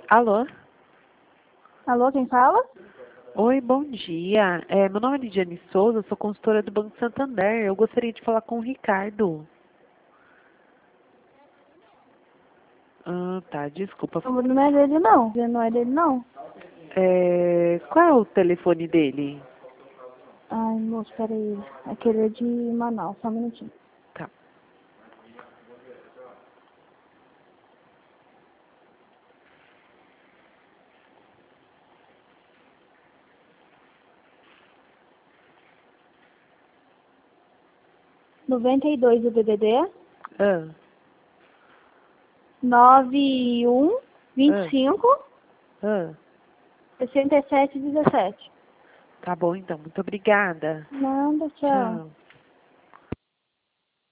Alô? Alô, quem fala? Oi, bom dia. Meu nome é Lidiane Souza, sou consultora do Banco Santander. Eu gostaria de falar com o Ricardo. Tá, desculpa. O número não é dele, não. Não é dele, não. Qual é o telefone dele? Ai, moço, peraí. Aquele é de Manaus, só um minutinho. Tá. Noventa e dois o DDD. Ah, 9125 ah. 6717. Tá bom, então. Muito obrigada. Nada, tchau. Tchau.